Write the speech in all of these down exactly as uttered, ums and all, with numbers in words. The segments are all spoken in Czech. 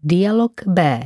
Dialog B.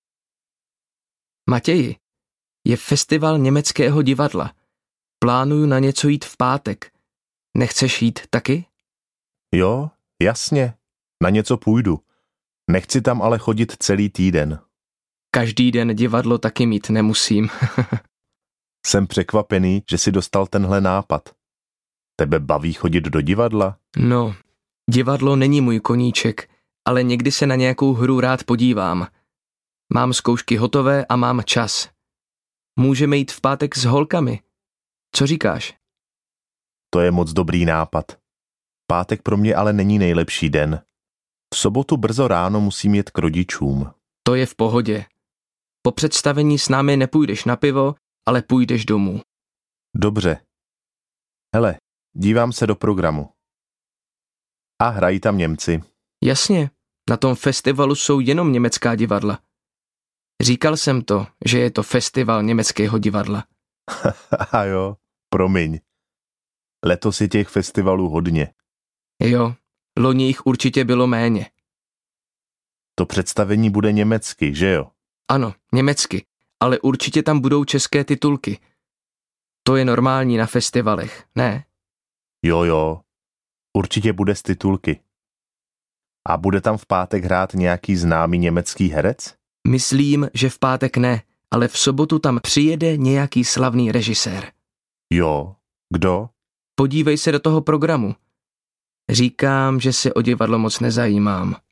Matěji, je festival německého divadla. Plánuju na něco jít v pátek. Nechceš jít taky? Jo, jasně. Na něco půjdu. Nechci tam ale chodit celý týden. Každý den divadlo taky mít nemusím. Jsem překvapený, že jsi dostal tenhle nápad. Tebe baví chodit do divadla? No, divadlo není můj koníček, ale někdy se na nějakou hru rád podívám. Mám zkoušky hotové a mám čas. Můžeme jít v pátek s holkami. Co říkáš? To je moc dobrý nápad. Pátek pro mě ale není nejlepší den. V sobotu brzo ráno musím jet k rodičům. To je v pohodě. Po představení s námi nepůjdeš na pivo, ale půjdeš domů. Dobře. Hele, dívám se do programu. A hrají tam Němci. Jasně, na tom festivalu jsou jenom německá divadla. Říkal jsem to, že je to festival německého divadla. A jo, promiň. Letos je těch festivalů hodně. Jo, loni jich určitě bylo méně. To představení bude německy, že jo? Ano, německy, ale určitě tam budou české titulky. To je normální na festivalech, ne? Jo, jo, určitě bude z titulky. A bude tam v pátek hrát nějaký známý německý herec? Myslím, že v pátek ne, ale v sobotu tam přijede nějaký slavný režisér. Jo, kdo? Podívej se do toho programu. Říkám, že se o divadlo moc nezajímám.